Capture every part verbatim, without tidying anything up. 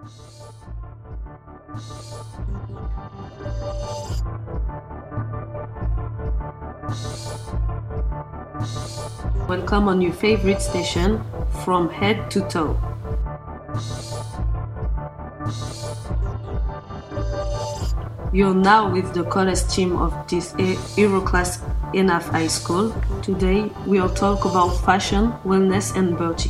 Welcome on your favorite station from head to toe. You're now with the college team of this Euroclass E N A F High School. Today we'll talk about fashion, wellness and beauty.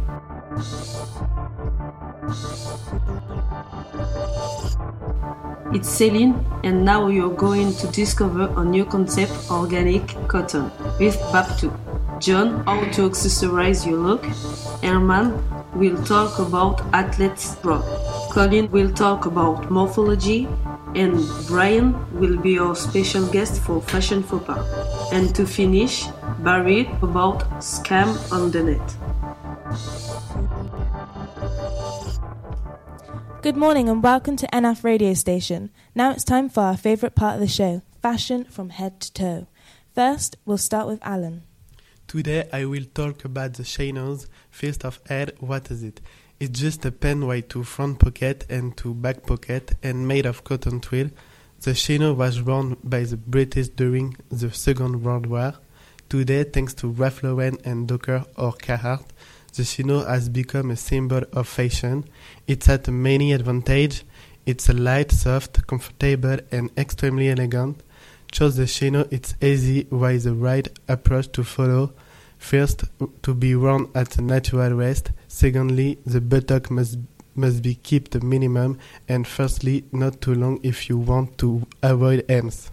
It's Céline, and now you're going to discover a new concept, organic cotton, with Baptu. John, how to accessorize your look. Herman will talk about athlete's bra. Colin will talk about morphology. And Brian will be our special guest for Fashion Faux Pas. And to finish, Barry about scam on the net. Good morning and welcome to N F Radio Station. Now it's time for our favourite part of the show, fashion from head to toe. First, we'll start with Alan. Today I will talk about the chinos. First of all, what is it? It's just a pen with two front pocket and two back pocket and made of cotton twill. The chino was worn by the British during the Second World War. Today, thanks to Ralph Lauren and Docker or Carhartt, the chino has become a symbol of fashion. It's at many advantages. It's a light, soft, comfortable and extremely elegant. Choose the chino, it's easy with the right approach to follow. First, to be worn at a natural waist. Secondly, the buttock must must be kept a minimum. And firstly, not too long if you want to avoid hems.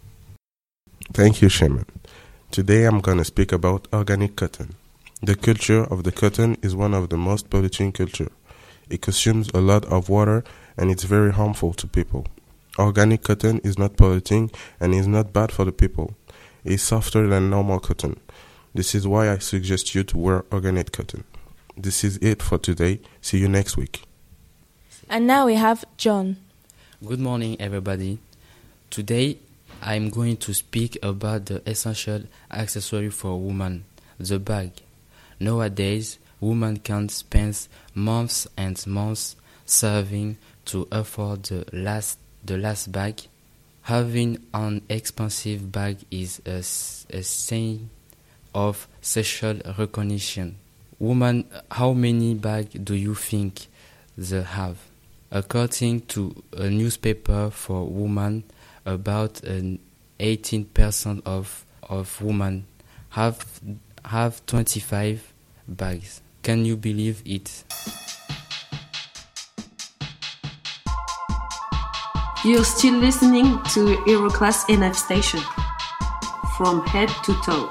Thank you, Shaman. Today I'm going to speak about organic cotton. The culture of the cotton is one of the most polluting culture. It consumes a lot of water and it's very harmful to people. Organic cotton is not polluting and is not bad for the people. It's softer than normal cotton. This is why I suggest you to wear organic cotton. This is it for today. See you next week. And now we have John. Good morning, everybody. Today, I'm going to speak about the essential accessory for women, the bag. Nowadays, women can spend months and months saving to afford the last the last bag. Having an expensive bag is a, a sign of social recognition. Women, how many bags do you think they have? According to a newspaper for women, about an eighteen percent of of women have have twenty-five bags. Can you believe it? You're still listening to Euroclass N F Station, from head to toe.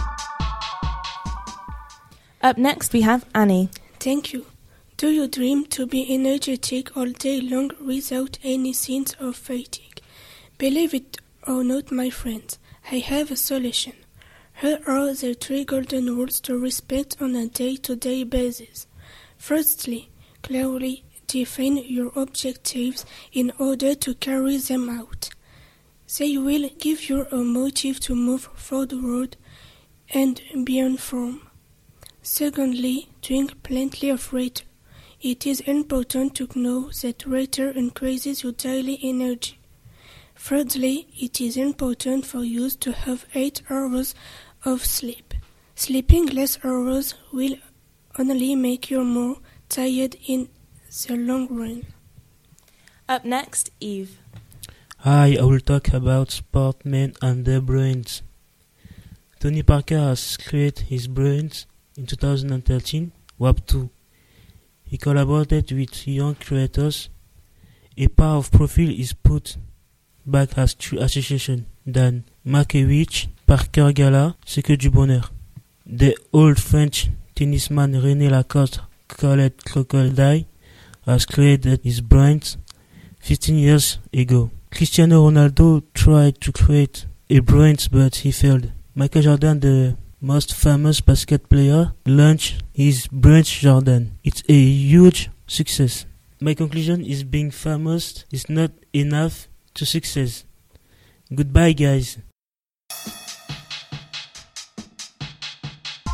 Up next we have Annie. Thank you. Do you dream to be energetic all day long without any sense of fatigue? Believe it or not, my friends, I have a solution. Here are the three golden rules to respect on a day-to-day basis. Firstly, clearly define your objectives in order to carry them out. They will give you a motive to move forward and be on form. Secondly, drink plenty of water. It is important to know that water increases your daily energy. Thirdly, it is important for you to have eight hours of sleep. Sleeping less hours will only make you more tired in the long run. Up next, Eve. Hi, I will talk about sportsmen and their brains. Tony Parker has created his brains in two thousand thirteen, W A P two. He collaborated with young creators. A pair of profile is put back as two associations, Dan Markiewicz, Parker Gala, C'est que du bonheur. The old French tennisman René Lacoste, called Crocodile, has created his brains fifteen years ago. Cristiano Ronaldo tried to create a brains but he failed. Michael Jordan, the most famous basket player, launched his Brains Jordan. It's a huge success. My conclusion is being famous is not enough to success. Goodbye, guys.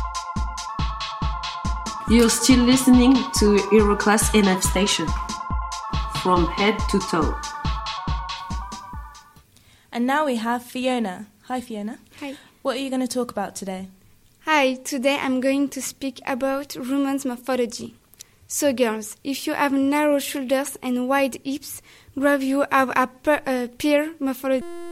You're still listening to Euroclass N F Station, from head to toe. And now we have Fiona. Hi, Fiona. Hi. What are you going to talk about today? Hi, today I'm going to speak about women's morphology. So girls, if you have narrow shoulders and wide hips, grab you have a per, uh, peer morphology.